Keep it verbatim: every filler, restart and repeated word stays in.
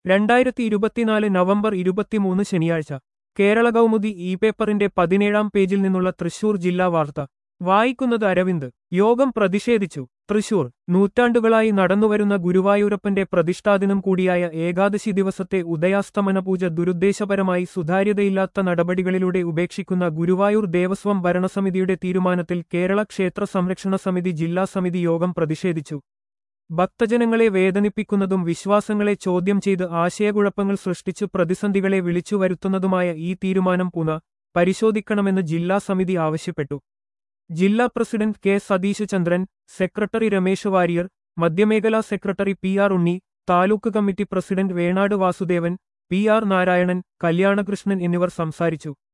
രണ്ടായിരത്തി ഇരുപത്തിനാല് നവംബർ ഇരുപത്തിമൂന്ന് ശനിയാഴ്ച കേരള കൗമുദി ഇ പേപ്പറിന്റെ പതിനേഴാം പേജിൽ നിന്നുള്ള തൃശൂർ ജില്ലാ വാർത്ത വായിക്കുന്നത് അരവിന്ദ്. യോഗം പ്രതിഷേധിച്ചു. തൃശൂർ നൂറ്റാണ്ടുകളായി നടന്നുവരുന്ന ഗുരുവായൂരപ്പന്റെ പ്രതിഷ്ഠാദിനം കൂടിയായ ഏകാദശി ദിവസത്തെ ഉദയാസ്തമന പൂജ ദുരുദ്ദേശപരമായി സുതാര്യതയില്ലാത്ത നടപടികളിലൂടെ ഉപേക്ഷിക്കുന്ന ഗുരുവായൂർ ദേവസ്വം ഭരണസമിതിയുടെ തീരുമാനത്തിൽ കേരള ക്ഷേത്ര സംരക്ഷണ സമിതി ജില്ലാ സമിതി യോഗം പ്രതിഷേധിച്ചു. ഭക്തജനങ്ങളെ വേദനിപ്പിക്കുന്നതും വിശ്വാസങ്ങളെ ചോദ്യം ചെയ്ത് ആശയക്കുഴപ്പങ്ങൾ സൃഷ്ടിച്ചു പ്രതിസന്ധികളെ വിളിച്ചുവരുത്തുന്നതുമായ ഈ തീരുമാനം പുനഃ പരിശോധിക്കണമെന്ന് ജില്ലാ സമിതി ആവശ്യപ്പെട്ടു. ജില്ലാ president K Satheesh Chandran, secretary Ramesh Warrier, മധ്യമേഖലാ secretary P R Unni, taluk committee president Venad Vasudevan, P R Narayanan, Kalyanakrishnan എന്നിവർ സംസാരിച്ചു.